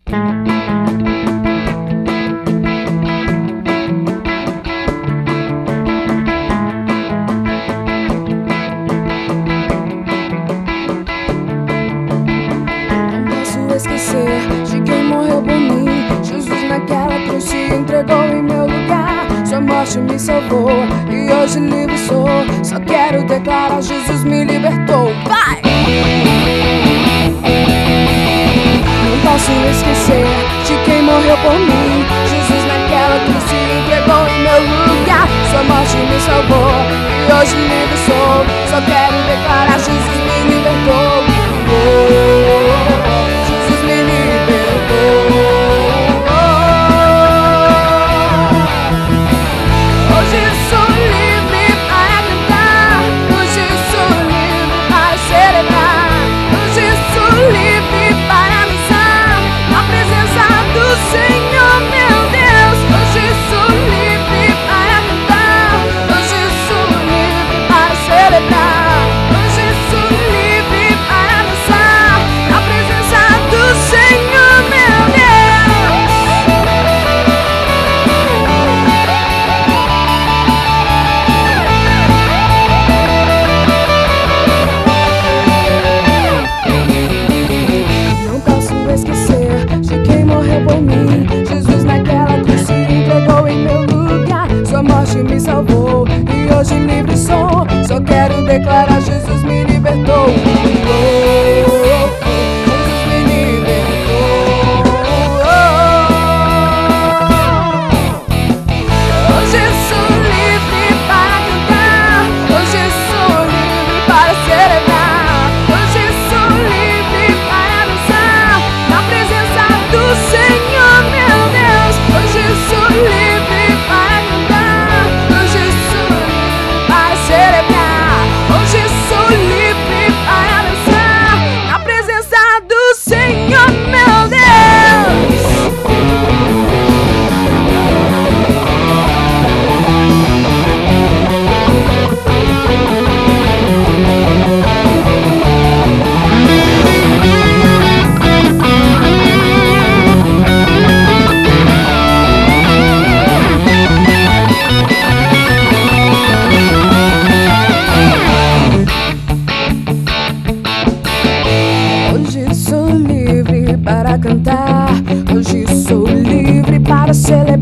Esquecer de quem morreu por mim. Jesus naquela cruz se entregou em meu lugar. Sua morte me salvou e hoje livre sou. Só quero declarar: Jesus me libertou. Vai! Não posso esquecer de quem morreu por mim. Jesus naquela cruz se entregou em meu lugar. Sua morte me salvou e hoje livre sou. Só quero declarar: Jesus me libertou. Jesus naquela cruz se entregou em meu lugar. Sua morte me salvou e hoje livre sou. Só quero declarar: Jesus me libertou. Jesus me libertou. Hoje sou livre para cantar. Hoje sou livre para celebrar. Hoje sou livre para dançar na presença do Senhor. Hoje sou livre para cantar. Hoje sou livre para celebrar. Hoje sou livre para dançar na presença do Senhor, meu Deus. Hoje sou livre para cantar. Hoje sou livre para celebrar.